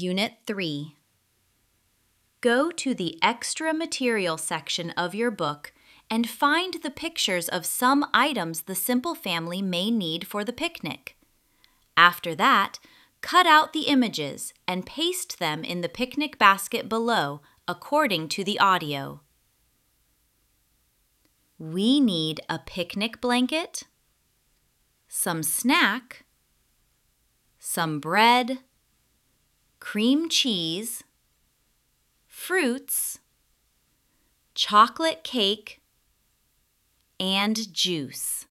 Unit 3. Go to the Extra Material section of your book and find the pictures of some items the Simple family may need for the picnic. After that, cut out the images and paste them in the picnic basket below according to the audio. We need a picnic blanket, some snack, some bread, cream cheese, fruits, chocolate cake, and juice.